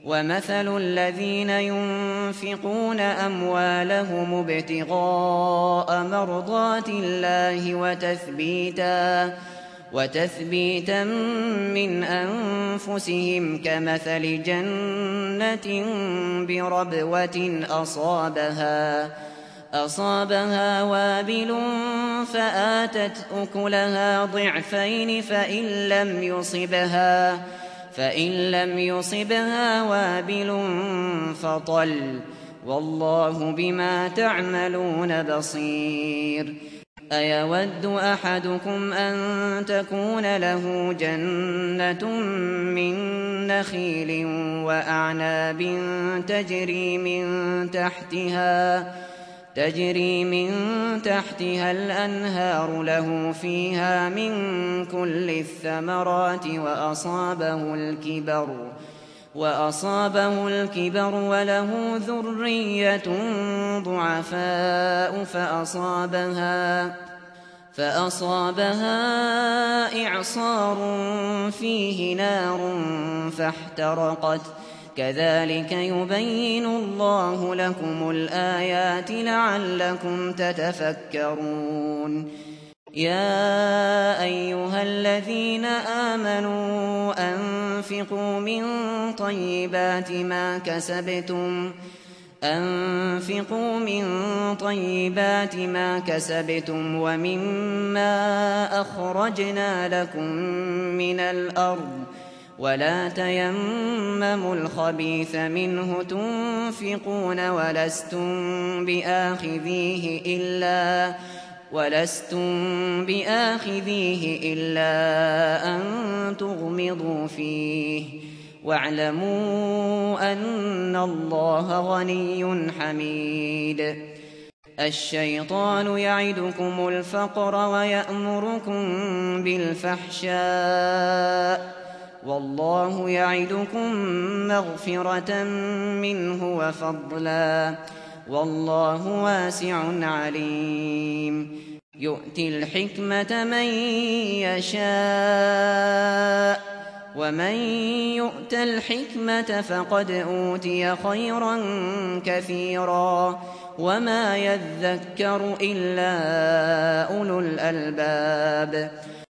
ومثل الذين ينفقون أموالهم ابتغاء مرضات الله وتثبيتا من أنفسهم كمثل جنة بربوة أصابها وابل فآتت أكلها ضعفين فإن لم يصبها وابل فطل، والله بما تعملون بصير. أيود أحدكم أن تكون له جنة من نخيل وأعناب تجري من تحتها الأنهار له فيها من كل الثمرات وأصابه الكبر وله ذرية ضعفاء فأصابها إعصار فيه نار فاحترقت. كذلك يبين الله لكم الآيات لعلكم تتفكرون. يا أيها الذين آمنوا أنفقوا من طيبات ما كسبتم ومما أخرجنا لكم من الأرض، ولا تيمموا الخبيث منه تنفقون ولستم بآخذيه إلا أن تغمضوا فيه، واعلموا أن الله غني حميد. الشيطان يعدكم الفقر ويأمركم بالفحشاء، والله يعدكم مغفرة منه وفضلا، والله واسع عليم. يؤتي الحكمة من يشاء، ومن يؤت الحكمة فقد أوتي خيرا كثيرا، وما يذكر إلا أولو الألباب.